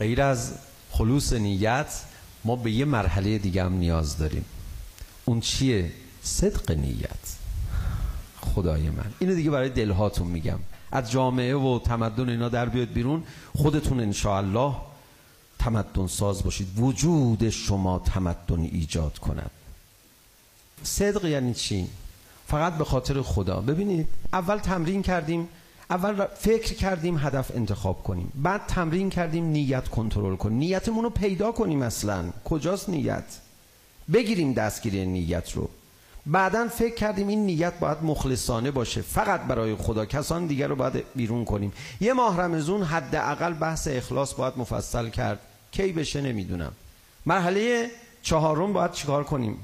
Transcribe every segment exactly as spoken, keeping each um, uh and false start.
غیر از خلوص نیت ما به یه مرحله دیگه هم نیاز داریم. اون چیه؟ صدق نیت. خدای من اینو دیگه برای دلهاتون میگم، از جامعه و تمدن اینا در بیاد بیرون، خودتون انشاءالله تمدن ساز باشید، وجود شما تمدن ایجاد کند. صدق یعنی چی؟ فقط به خاطر خدا. ببینید اول تمرین کردیم، اول فکر کردیم هدف انتخاب کنیم، بعد تمرین کردیم نیت کنترل کنیم، نیتمون رو پیدا کنیم. اصلا کجاست نیت؟ بگیریم دستگیری نیت رو. بعدن فکر کردیم این نیت باید مخلصانه باشه، فقط برای خدا، کسان دیگر رو باید بیرون کنیم. یه ماه رمضان حداقل بحث اخلاص باید مفصل کرد، کی بشه نمیدونم. مرحله چهارم باید چیکار کنیم؟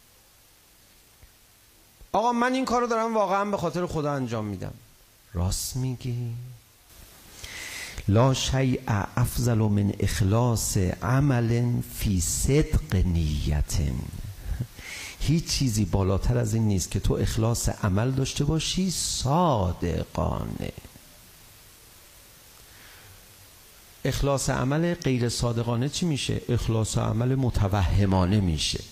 آقا من این کارو دارم واقعا به خاطر خدا انجام میدم. راست میگی؟ لا شیء افضل من اخلاص عمل فی صدق نیت. هیچ چیزی بالاتر از این نیست که تو اخلاص عمل داشته باشی صادقانه. اخلاص عمل غیر صادقانه چی میشه؟ اخلاص عمل متوهمانه میشه.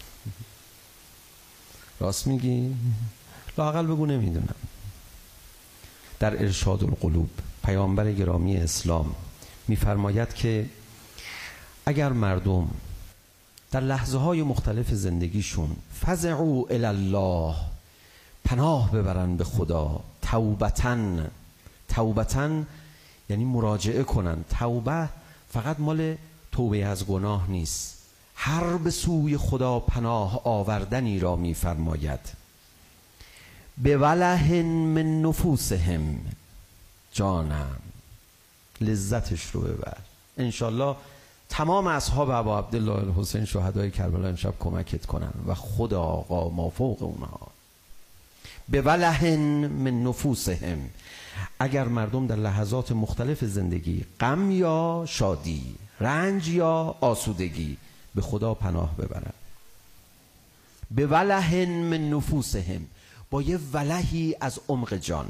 راست میگی؟ لااقل بگو نمیدونم. در ارشاد القلوب پیامبر گرامی اسلام میفرماید که اگر مردم در لحظه های مختلف زندگیشون فزعوا الی الله، پناه ببرن به خدا، توبتن، توبتن یعنی مراجعه کنن. توبه فقط مال توبه از گناه نیست، هر به سوی خدا پناه آوردنی را میفرماید. به وله من نفوسهم، جانم لذتش رو ببر. انشالله تمام اصحاب ابا عبدالله الحسین شهدای کربلا امشب کمکت کنن و خدا آقا ما فوق اونها. به وله من نفوسهم، اگر مردم در لحظات مختلف زندگی، غم یا شادی، رنج یا آسودگی، به خدا پناه ببرن. به وله من نفوسهم، با یه ولهی از عمق جان،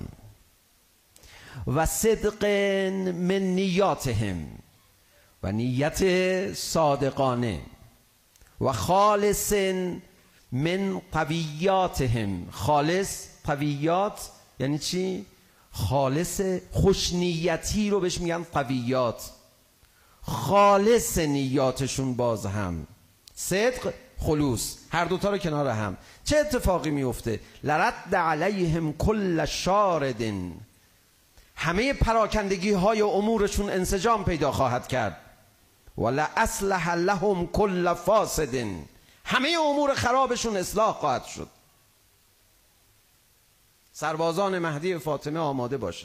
و صدق من نیاتهم، و نیت صادقانه، و خالص من قویاتهم. خالص، قویات یعنی چی؟ خالص، خوشنیتی رو بهش میگن قویات. خالص نیاتشون باز هم صدق، خلوص، هر دوتا رو کنار هم. چه اتفاقی میفته؟ لرد علیهم کل شارد، همه پراکندگی های امورشون انسجام پیدا خواهد کرد. ولا اصلح لهم کل فاسد، همه امور خرابشون اصلاح خواهد شد. سربازان مهدی فاطمه آماده باشد.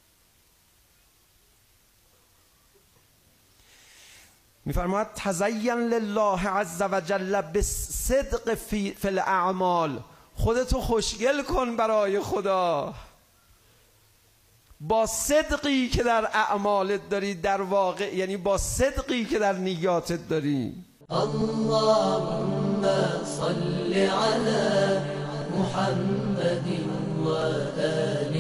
میفرماید تزین لله عز وجل بالصدق فی الاعمال، خودتو خوشگل کن برای خدا با صدقی که در اعمالت داری، در واقع یعنی با صدقی که در نیاتت داری. اللهم صل علی محمد و آل